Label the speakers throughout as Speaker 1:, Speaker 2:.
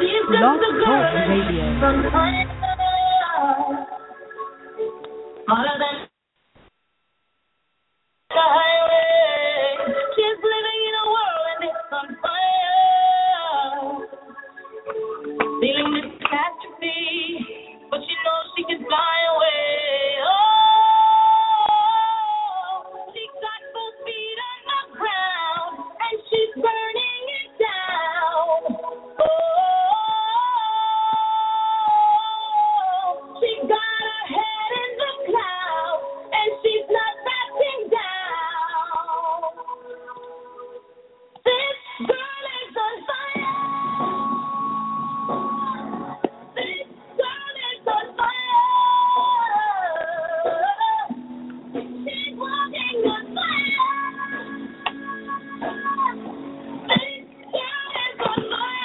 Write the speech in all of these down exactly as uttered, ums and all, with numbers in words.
Speaker 1: Blog Talk Radio.
Speaker 2: She's living in a world and it's on fire. Feeling this catastrophe, but she knows she can fly away. Oh, she got both feet on the ground and she's burning it down. Oh, she got her head in the clouds and she's not backing down. This girl is on fire. This girl is on fire. She's walking on fire. This girl is on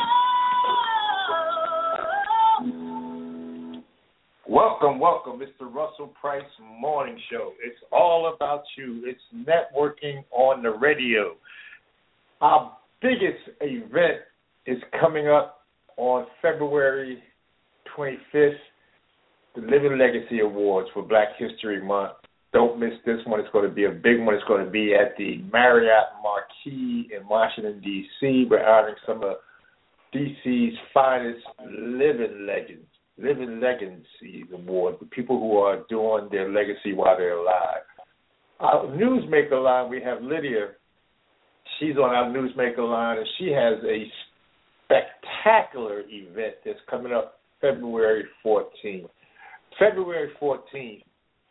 Speaker 2: fire.
Speaker 3: Welcome, welcome. It's the Russell Price Morning Show. It's all about you. It's networking on the radio. Our biggest event is coming up on February twenty-fifth, the Living Legacy Awards for Black History Month. Don't miss this one. It's going to be a big one. It's going to be at the Marriott Marquis in Washington, D C We're honoring some of D C's finest living legends. Living Legacy Award, the people who are doing their legacy while they're alive. Our newsmaker line, we have Lydia. She's on our newsmaker line, and she has a spectacular event that's coming up February fourteenth. February fourteenth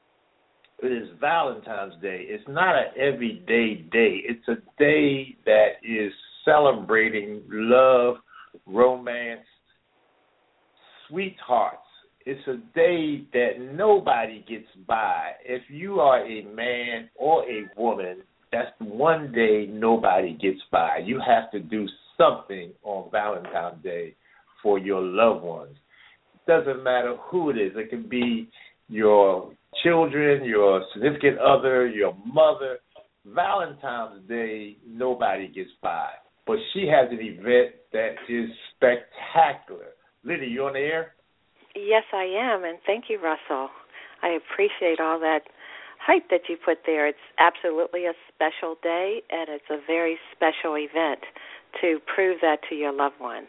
Speaker 3: is Valentine's Day. It's not an everyday day. It's a day that is celebrating love, romance, sweethearts. It's a day that nobody gets by. If you are a man or a woman, that's one day nobody gets by. You have to do something on Valentine's Day for your loved ones. It doesn't matter who it is. It can be your children, your significant other, your mother. Valentine's Day, nobody gets by. But she has an event that is spectacular. Lydia, you on the air?
Speaker 4: Yes, I am, and thank you, Russell. I appreciate all that hype that you put there. It's absolutely a special day, and it's a very special event to prove that to your loved one.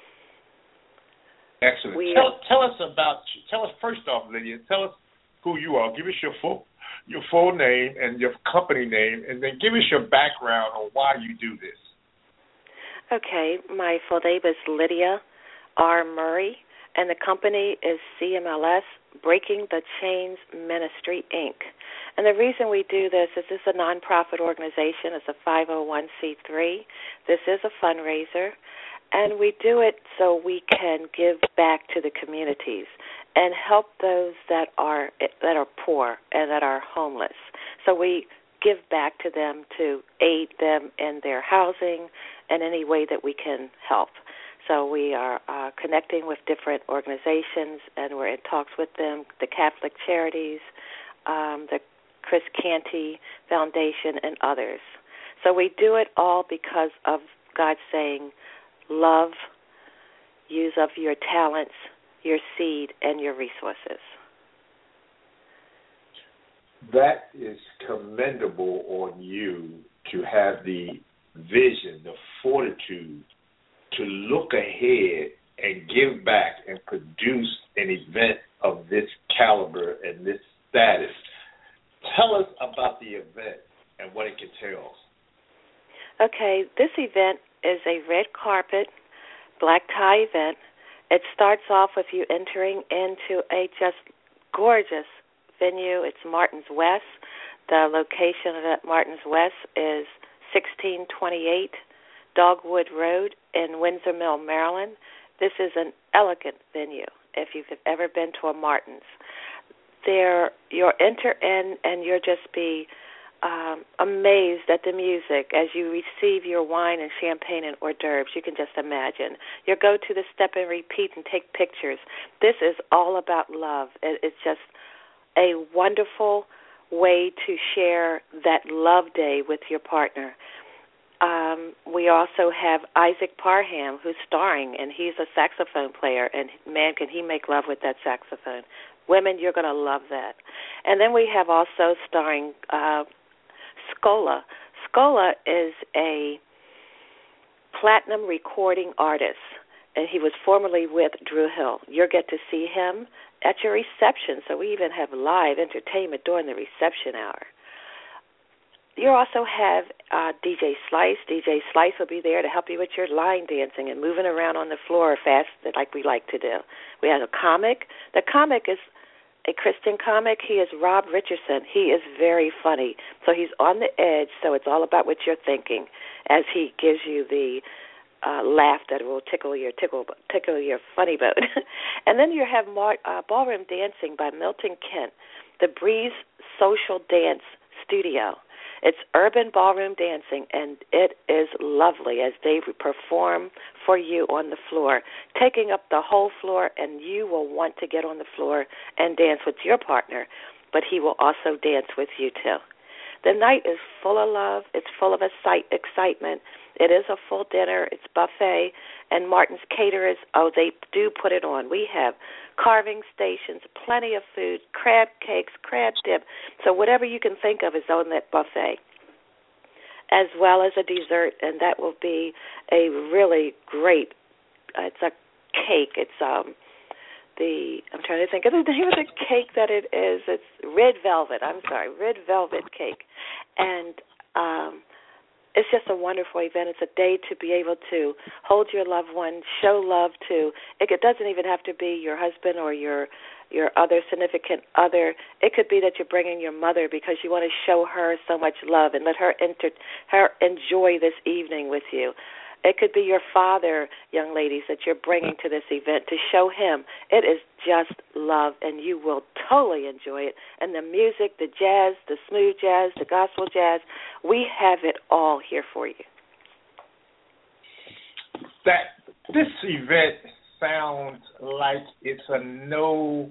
Speaker 3: Excellent.
Speaker 4: We,
Speaker 3: tell, tell us about you. Tell us, first off, Lydia, tell us who you are. Give us your full, your full name and your company name, and then give us your background on why you do this.
Speaker 4: Okay, my full name is Lydia R. Murray, and the company is C M L S, Breaking the Chains Ministry, Incorporated. And the reason we do this is this is a nonprofit organization. It's a five oh one c three. This is a fundraiser, and we do it so we can give back to the communities and help those that are that are poor and that are homeless. So we give back to them to aid them in their housing and any way that we can help. So we are uh, connecting with different organizations, and we're in talks with them, the Catholic Charities, um, the Chris Canty Foundation, and others. So we do it all because of God saying, love, use of your talents, your seed, and your resources.
Speaker 3: That is commendable on you to have the vision, the fortitude to look ahead and give back and produce an event of this caliber and this status. Tell us about the event and what it entails.
Speaker 4: Okay, this event is a red carpet, black tie event. It starts off with you entering into a just gorgeous venue. It's Martin's West. The location of that Martin's West is sixteen twenty-eight Dogwood Road in Windsor Mill, Maryland. This is an elegant venue if you've ever been to a Martin's. There, you'll enter in and you'll just be um, amazed at the music as you receive your wine and champagne and hors d'oeuvres. You can just imagine. You'll go to the step and repeat and take pictures. This is all about love. It, it's just a wonderful way to share that love day with your partner. um, we also have Isaac Parham, who's starring, and he's a saxophone player, and man, can he make love with that saxophone. Women, you're going to love that. And then we have also starring uh, Scola. Scola is a platinum recording artist, and he was formerly with Drew Hill. You'll get to see him at your reception, so we even have live entertainment during the reception hour. You also have uh, D J Slice. D J Slice will be there to help you with your line dancing and moving around on the floor fast like we like to do. We have a comic. The comic is a Christian comic. He is Rob Richardson. He is very funny. So he's on the edge, so it's all about what you're thinking as he gives you the uh, laugh that will tickle your tickle tickle your funny bone. And then you have Mar- uh, Ballroom Dancing by Milton Kent, the Breeze Social Dance Studio. It's urban ballroom dancing, and it is lovely as they perform for you on the floor, taking up the whole floor, and you will want to get on the floor and dance with your partner, but he will also dance with you too. The night is full of love. It's full of excitement. It is a full dinner. It's buffet, and Martin's Caterers, oh, they do put it on. We have carving stations, plenty of food, crab cakes, crab dip. So whatever you can think of is on that buffet, as well as a dessert, and that will be a really great, uh, it's a cake. It's um the, I'm trying to think of the name of the cake that it is. It's red velvet. I'm sorry, red velvet cake. And um it's just a wonderful event. It's a day to be able to hold your loved one, show love to. It doesn't even have to be your husband or your your other significant other. It could be that you're bringing your mother because you want to show her so much love and let her enter, her enjoy this evening with you. It could be your father, young ladies, that you're bringing to this event to show him. It is just love, and you will totally enjoy it. And the music, the jazz, the smooth jazz, the gospel jazz, we have it all here for you.
Speaker 3: That this event sounds like it's a no-miss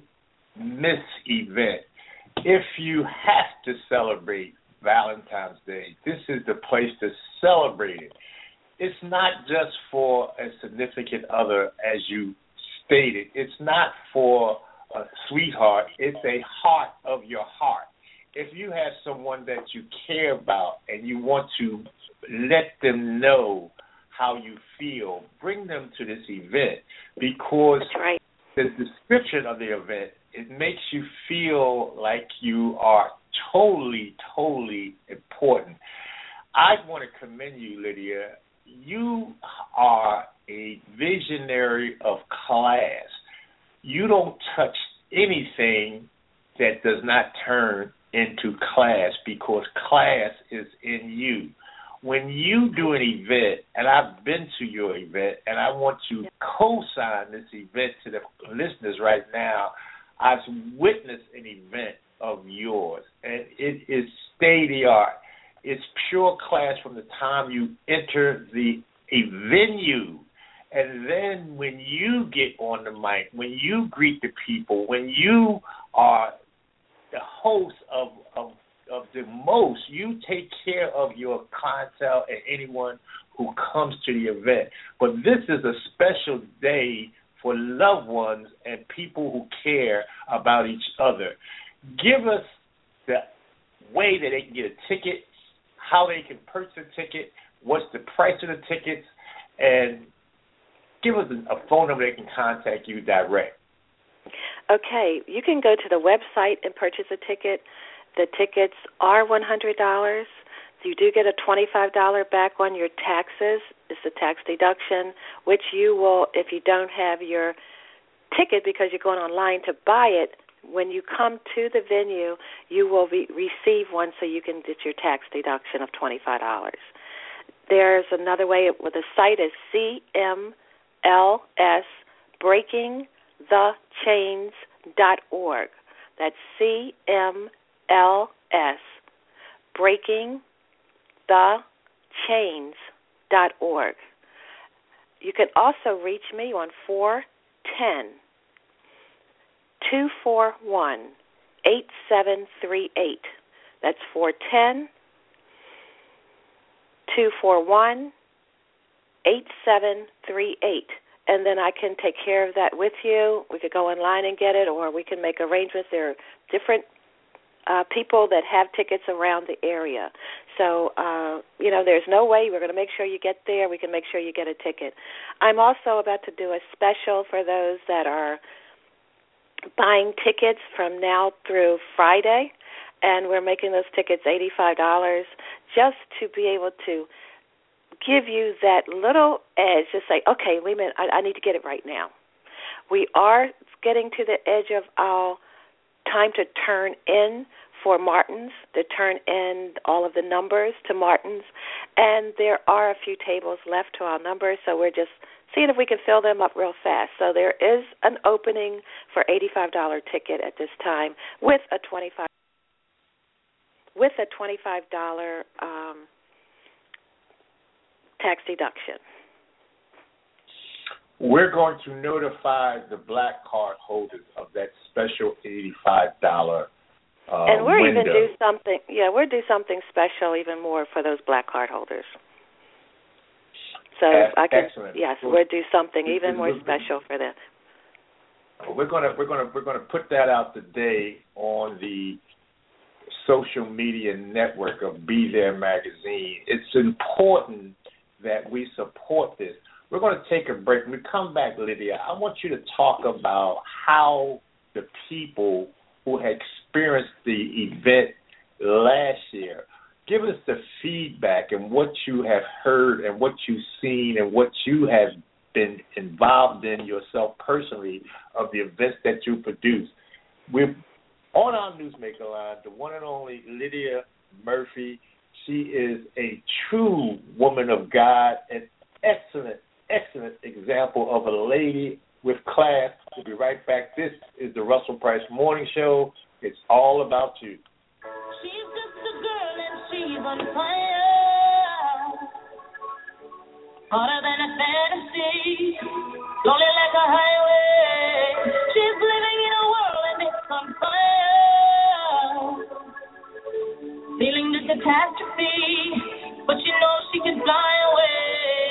Speaker 3: event. If you have to celebrate Valentine's Day, this is the place to celebrate it. It's not just for a significant other, as you stated. It's not for a sweetheart. It's a heart of your heart. If you have someone that you care about and you want to let them know how you feel, bring them to this event, because
Speaker 4: That's right.
Speaker 3: The description of the event, it makes you feel like you are totally, totally important. I want to commend you, Lydia. You are a visionary of class. You don't touch anything that does not turn into class, because class is in you. When you do an event, and I've been to your event, and I want to co-sign this event to the listeners right now, I've witnessed an event of yours, and it is state-of-the-art. It's pure class from the time you enter the a venue. And then when you get on the mic, when you greet the people, when you are the host of, of, of the most, you take care of your clientele and anyone who comes to the event. But this is a special day for loved ones and people who care about each other. Give us the way that they can get a ticket, how they can purchase a ticket, what's the price of the tickets, and give us a phone number they can contact you direct.
Speaker 4: Okay, you can go to the website and purchase a ticket. The tickets are one hundred dollars. You do get a twenty-five dollars back on your taxes. It's a tax deduction, which you will, if you don't have your ticket because you're going online to buy it, when you come to the venue, you will be, receive one so you can get your tax deduction of twenty-five dollars. There's another way. Well, the site is C M L S breaking the chains dot org. That's C M L S breaking the chains dot org. You can also reach me on four one zero, two four one, eight. eight seven three eight. That's four one zero, two four one, eight seven three eight. That's four one zero, two four one, eight seven three eight. That's four one zero, two four one, eight seven three eight. That's four one zero, two four one, eight seven three eight. That's four one zero, two four one, eight seven three eight. That's four one zero, two four one, eight seven three eight. two four one, eight seven three eight. And then I can take care of that with you. We could go online and get it, or we can make arrangements. There are different uh, people that have tickets around the area. So, uh, you know, there's no way. We're going to make sure you get there. We can make sure you get a ticket. I'm also about to do a special for those that are buying tickets from now through Friday, and we're making those tickets eighty-five dollars just to be able to give you that little edge to say, okay, wait a minute, I, I need to get it right now. We are getting to the edge of our time to turn in for Martins, to turn in all of the numbers to Martins, and there are a few tables left to our numbers, so we're just seeing if we can fill them up real fast. So there is an opening for eighty-five dollars ticket at this time with a twenty-five with a twenty-five dollars um, tax deduction.
Speaker 3: We're going to notify the black card holders of that special eighty-five dollars uh,
Speaker 4: and we're
Speaker 3: window.
Speaker 4: even do something. Yeah, we'll do something special even more for those black card holders. So
Speaker 3: That's
Speaker 4: I can,
Speaker 3: excellent.
Speaker 4: yes, we'll do something even more special for them.
Speaker 3: We're gonna we're gonna we're gonna put that out today on the social media network of Be There Magazine. It's important that we support this. We're going to take a break. When we come back, Lydia, I want you to talk about how the people who had experienced the event last year, give us the feedback and what you have heard and what you've seen and what you have been involved in yourself personally of the events that you produce. We're on our Newsmaker line, the one and only Lydia Murphy. She is a true woman of God, an excellent, excellent example of a lady with class. We'll be right back. This is the Russell Price Morning Show. It's all about you.
Speaker 2: She's just a girl and she's on fire. Hotter than a fantasy, lonely like a highway. She's living in a world and it's on fire. Feeling the catastrophe, but you know she can fly away.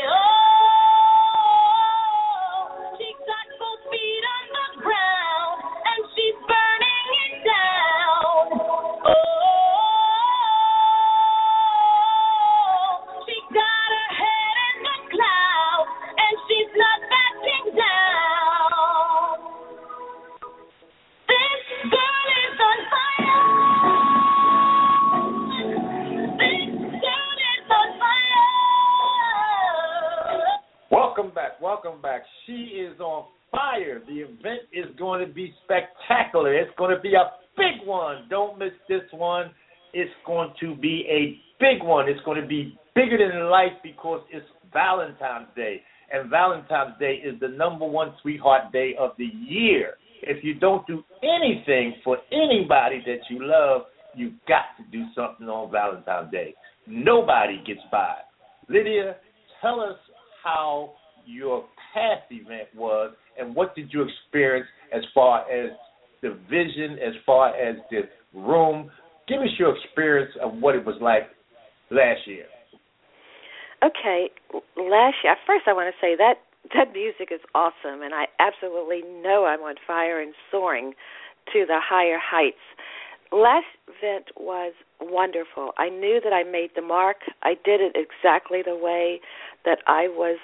Speaker 2: Oh, she got both feet on the ground and she's burning it down. Oh, she got her head in the clouds and she's not backing down. This girl is on fire.
Speaker 3: Welcome back. Welcome back. She is on fire. The event is going to be spectacular. It's going to be a big one. Don't miss this one. It's going to be a big one. It's going to be bigger than life because it's Valentine's Day. And Valentine's Day is the number one sweetheart day of the year. If you don't do anything for anybody that you love, you've got to do something on Valentine's Day. Nobody gets by. Lydia, tell us how your past event was and what did you experience as far as the vision, as far as the room. Give us your experience of what it was like last year.
Speaker 4: Okay, last year, first I want to say that that music is awesome, and I absolutely know I'm on fire and soaring to the higher heights. Last event was wonderful. I knew that I made the mark. I did it exactly the way that I was,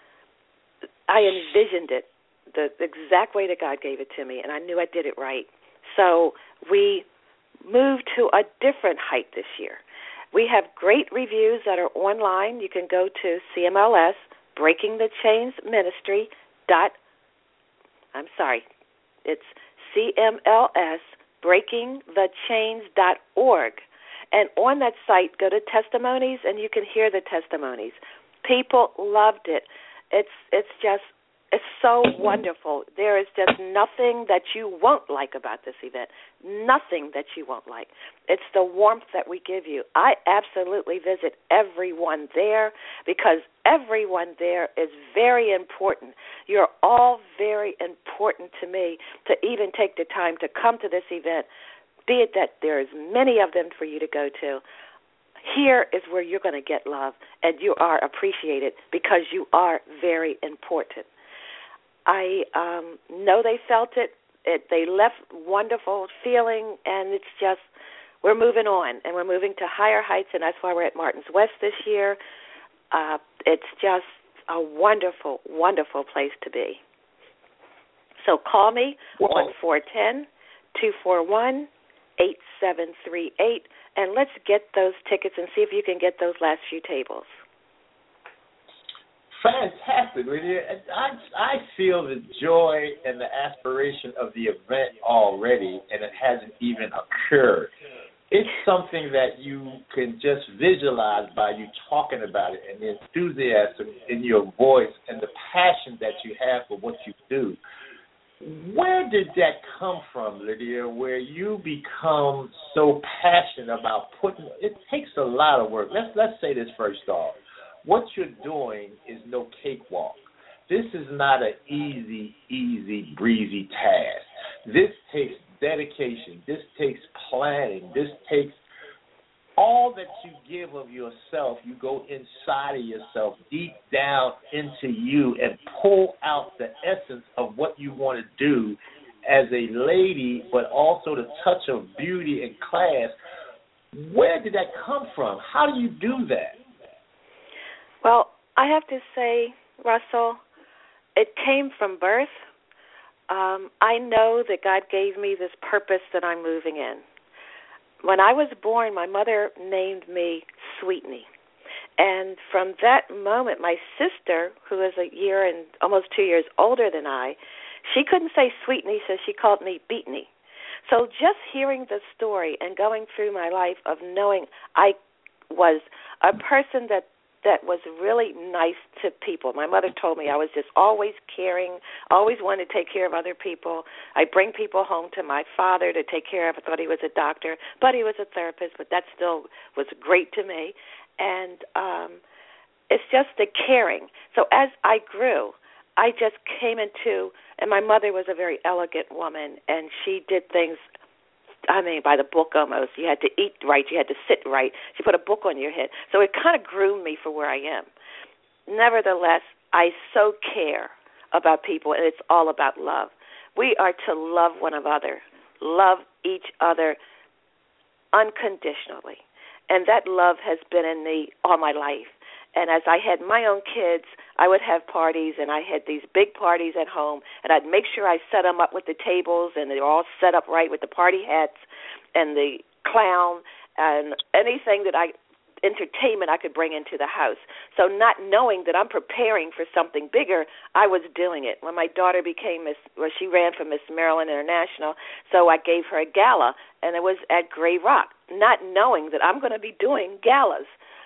Speaker 4: I envisioned it, the exact way that God gave it to me, and I knew I did it right. So we moved to a different height this year. We have great reviews that are online. You can go to C M L S, Breaking the Chains Ministry, dot, I'm sorry, it's C M L S, breaking the chains dot org. And on that site, go to testimonies, and you can hear the testimonies. People loved it. It's it's just, it's so wonderful. There is just nothing that you won't like about this event, nothing that you won't like. It's the warmth that we give you. I absolutely visit everyone there because everyone there is very important. You're all very important to me to even take the time to come to this event, be it that there's many of them for you to go to. here is where you're going to get love, and you are appreciated because you are very important. I um, know they felt it. it. They left wonderful feeling, and it's just, we're moving on, and we're moving to higher heights, and that's why we're at Martin's West this year. Uh, it's just a wonderful, wonderful place to be. So call me
Speaker 3: Whoa.
Speaker 4: on four one zero, two four one, eight seven three eight, and let's get those tickets and see if you can get those last few tables.
Speaker 3: Fantastic, Lydia. I, I feel the joy and the aspiration of the event already, and it hasn't even occurred. It's something that you can just visualize by you talking about it, and the enthusiasm in your voice and the passion that you have for what you do. Where did that come from, Lydia, where you become so passionate about putting – it takes a lot of work. Let's, let's say this first off. What you're doing is no cakewalk. This is not an easy, easy, breezy task. This takes dedication. This takes planning. This takes all that you give of yourself. You go inside of yourself, deep down into you, and pull out the essence of what you want to do as a lady, but also the touch of beauty and class. Where did that come from? How do you do that?
Speaker 4: Well, I have to say, Russell, it came from birth. Um, I know that God gave me this purpose that I'm moving in. When I was born, my mother named me Sweetney. And from that moment, my sister, who is a year and almost two years older than I, she couldn't say Sweetney, so she called me Beatney. So just hearing the story and going through my life of knowing I was a person that that was really nice to people. My mother told me I was just always caring, always wanted to take care of other people. I bring people home to my father to take care of. I thought he was a doctor, but he was a therapist, but that still was great to me. And um, it's just the caring. So as I grew, I just came into, and my mother was a very elegant woman, and she did things, I mean, by the book almost. You had to eat right. You had to sit right. She put a book on your head. So it kind of groomed me for where I am. Nevertheless, I so care about people, and it's all about love. We are to love one another, love each other unconditionally. And that love has been in me all my life. And as I had my own kids, I would have parties, and I had these big parties at home, and I'd make sure I set them up with the tables, and they're all set up right with the party hats and the clown and anything that I, entertainment I could bring into the house. So not knowing that I'm preparing for something bigger, I was doing it. When my daughter became Miss, well, she ran for Miss Maryland International, so I gave her a gala, and it was at Grey Rock, not knowing that I'm going to be doing galas.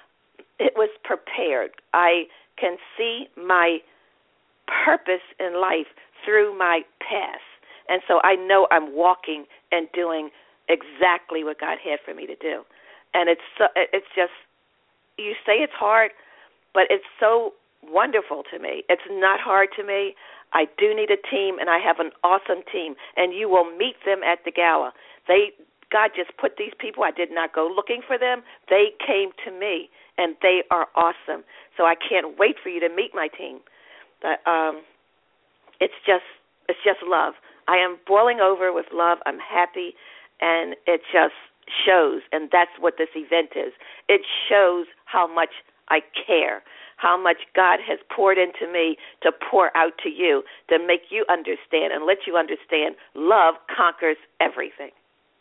Speaker 4: It was prepared. I can see my purpose in life through my past. And so I know I'm walking and doing exactly what God had for me to do. And it's so, it's just, you say it's hard, but it's so wonderful to me. It's not hard to me. I do need a team, and I have an awesome team, and you will meet them at the gala. They God just put these people. I did not go looking for them. They came to me, and they are awesome. So I can't wait for you to meet my team. But um, it's just it's just love. I am boiling over with love. I'm happy, and it just shows, and that's what this event is. It shows how much I care, how much God has poured into me to pour out to you, to make you understand and let you understand love conquers everything.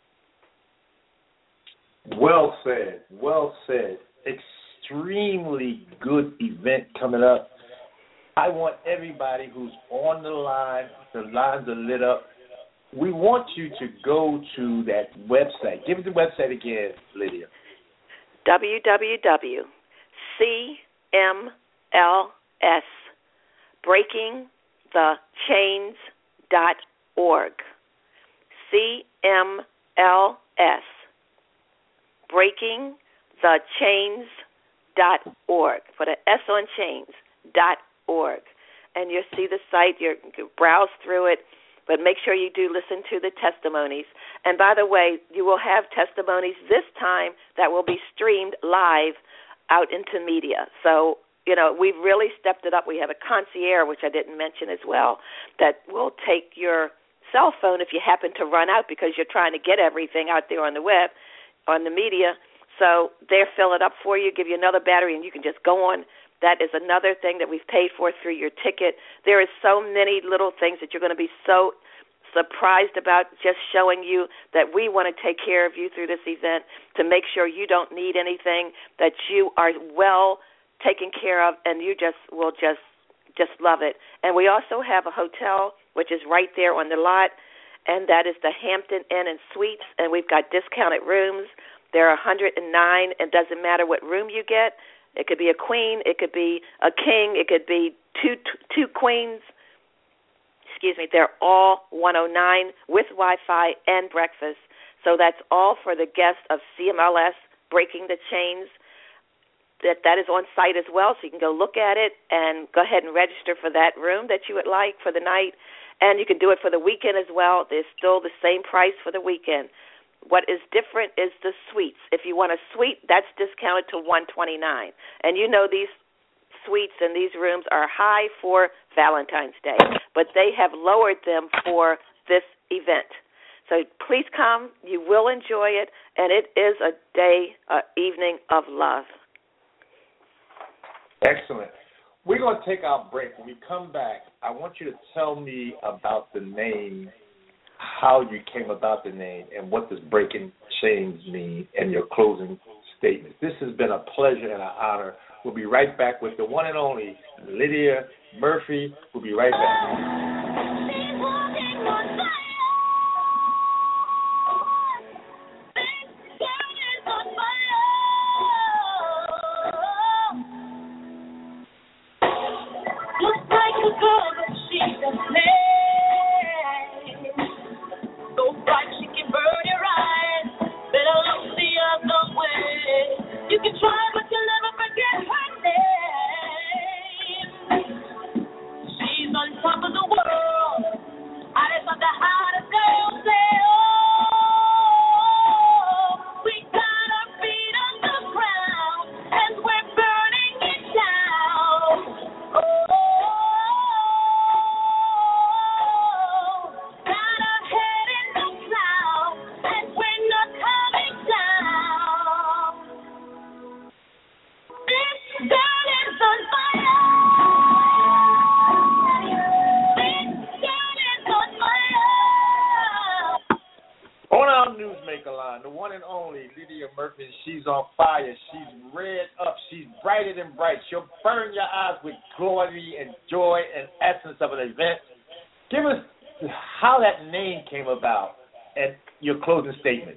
Speaker 3: Well said. Well said. Extremely good event coming up. I want everybody who's on the line, the lines are lit up. We want you to go to that website. Give me the website again, Lydia.
Speaker 4: w w w dot c m l s breaking the chains dot org. C M L S breaking the chains dot org. Put an S on chains dot org. And you'll see the site. You can browse through it. But make sure you do listen to the testimonies. And by the way, you will have testimonies this time that will be streamed live out into media. So, you know, we've really stepped it up. We have a concierge, which I didn't mention as well, that will take your cell phone if you happen to run out because you're trying to get everything out there on the web, on the media. So they'll fill it up for you, give you another battery, and you can just go on. That is another thing that we've paid for through your ticket. There is so many little things that you're going to be so surprised about, just showing you that we want to take care of you through this event to make sure you don't need anything, that you are well taken care of, and you just will just just love it. And we also have a hotel, which is right there on the lot, and that is the Hampton Inn and Suites, and we've got discounted rooms. There are one hundred nine. It doesn't matter what room you get. It could be a queen. It could be a king. It could be two two queens. Excuse me. They're all one oh nine with Wi-Fi and breakfast. So that's all for the guests of C M L S, Breaking the Chains. That that is on site as well, so you can go look at it and go ahead and register for that room that you would like for the night. And you can do it for the weekend as well. There's still the same price for the weekend. What is different is the suites. If you want a suite, that's discounted to one hundred twenty-nine dollars. And you know these suites and these rooms are high for Valentine's Day, but they have lowered them for this event. So please come. You will enjoy it, and it is a day, an evening of love.
Speaker 3: Excellent. We're going to take our break. When we come back, I want you to tell me about the name, how you came about the name, and what does Breaking Chains mean, and your closing statement. This has been a pleasure and an honor. We'll be right back with the one and only Lydia Murphy. We'll be right back. She's on fire. She's red up. She's brighter than bright. She'll burn your eyes with glory and joy and essence of an event. Give us how that name came about and your closing statements.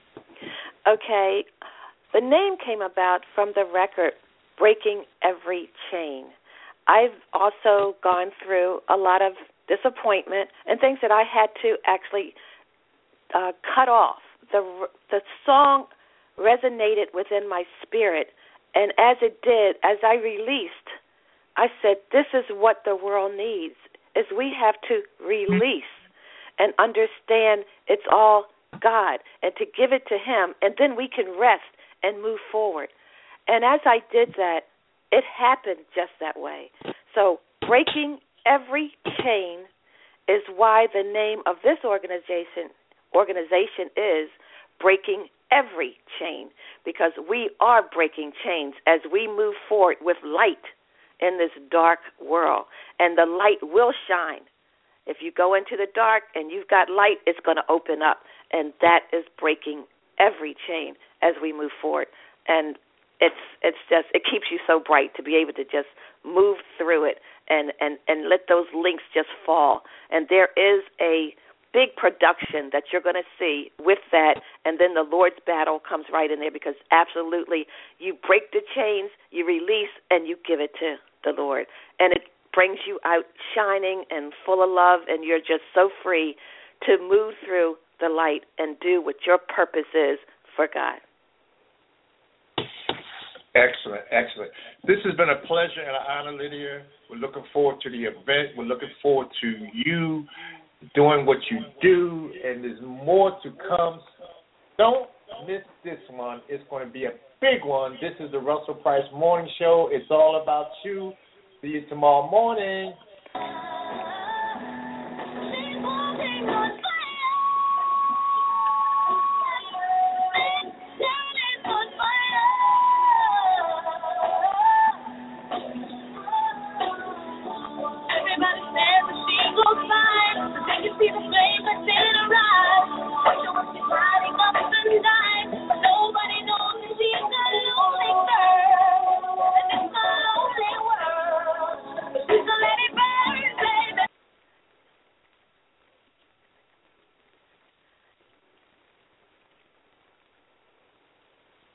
Speaker 4: Okay. The name came about from the record, Breaking Every Chain. I've also gone through a lot of disappointment and things that I had to actually uh, cut off. The the song resonated within my spirit, and as it did, as I released, I said, this is what the world needs, is we have to release and understand it's all God, and to give it to Him, and then we can rest and move forward. And as I did that, it happened just that way. So Breaking Every Chain is why the name of this organization organization is Breaking Every Chain, because we are breaking chains as we move forward with light in this dark world, and the light will shine. If you go into the dark and you've got light, it's going to open up, and that is breaking every chain as we move forward. And it's it's just, it keeps you so bright to be able to just move through it and, and, and let those links just fall. And there is a big production that you're going to see with that, and then the Lord's battle comes right in there, because absolutely you break the chains, you release, and you give it to the Lord. And it brings you out shining and full of love, and you're just so free to move through the light and do what your purpose is for God.
Speaker 3: Excellent, excellent. This has been a pleasure and an honor, Lydia. We're looking forward to the event. We're looking forward to you doing what you do, and there's more to come. Don't miss this one. It's going to be a big one. This is the Russell Price Morning Show. It's all about you. See you tomorrow morning.